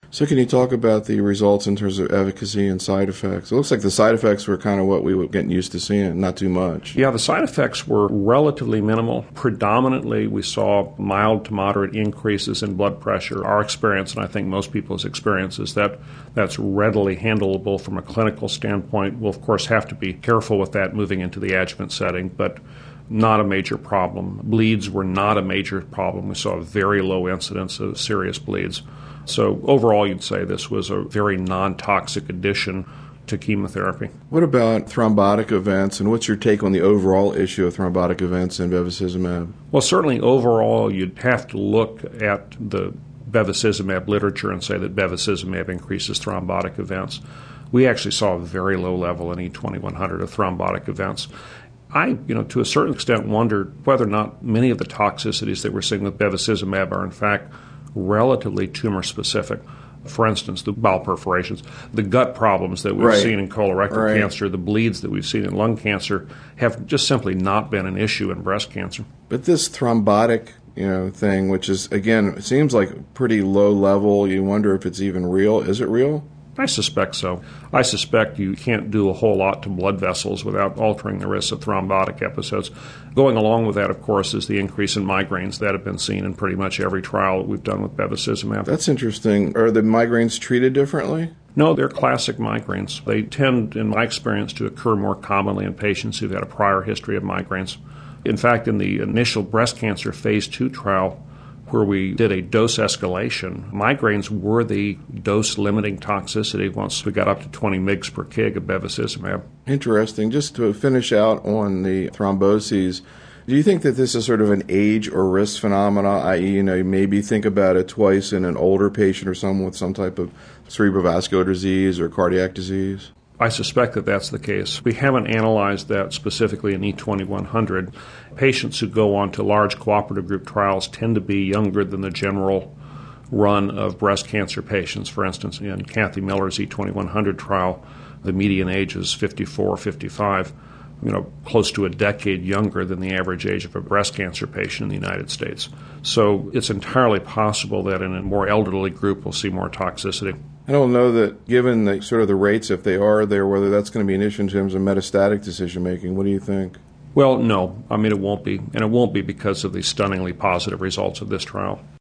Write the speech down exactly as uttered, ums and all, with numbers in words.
So can you talk about the results in terms of efficacy and side effects? It looks like the side effects were kind of what we were getting used to seeing, not too much. Yeah, the side effects were relatively minimal. Predominantly, we saw mild to moderate increases in blood pressure. Our experience, and I think most people's experience, is that that's readily handleable from a clinical standpoint. We'll, of course, have to be careful with that moving into the adjuvant setting, but not a major problem. Bleeds were not a major problem. We saw a very low incidence of serious bleeds. So overall, you'd say this was a very non-toxic addition to chemotherapy. What about thrombotic events, and what's your take on the overall issue of thrombotic events in bevacizumab? Well, certainly overall, you'd have to look at the bevacizumab literature and say that bevacizumab increases thrombotic events. We actually saw a very low level in E twenty-one hundred of thrombotic events. I, you know, to a certain extent wondered whether or not many of the toxicities that we're seeing with bevacizumab are in fact relatively tumor-specific. For instance, the bowel perforations, the gut problems that we've right. seen in colorectal right. cancer, the bleeds that we've seen in lung cancer have just simply not been an issue in breast cancer. But this thrombotic, you know, thing, which is, again, it seems like pretty low level. You wonder if it's even real. Is it real? I suspect so. I suspect you can't do a whole lot to blood vessels without altering the risk of thrombotic episodes. Going along with that, of course, is the increase in migraines that have been seen in pretty much every trial that we've done with bevacizumab. That's interesting. Are the migraines treated differently? No, they're classic migraines. They tend, in my experience, to occur more commonly in patients who've had a prior history of migraines. In fact, in the initial breast cancer phase two trial, where we did a dose escalation, migraines were the dose-limiting toxicity once we got up to twenty milligrams per kg of bevacizumab. Interesting. Just to finish out on the thromboses, do you think that this is sort of an age or risk phenomena, that is, you know, you maybe think about it twice in an older patient or someone with some type of cerebrovascular disease or cardiac disease? I suspect that that's the case. We haven't analyzed that specifically in E twenty-one hundred. Patients who go on to large cooperative group trials tend to be younger than the general run of breast cancer patients. For instance, in Kathy Miller's E twenty-one hundred trial, the median age is fifty-four, fifty-five, you know, close to a decade younger than the average age of a breast cancer patient in the United States. So it's entirely possible that in a more elderly group we'll see more toxicity. I don't know that, given the sort of the rates, if they are there, whether that's going to be an issue in terms of metastatic decision-making. What do you think? Well, no. I mean, it won't be. And it won't be because of the stunningly positive results of this trial.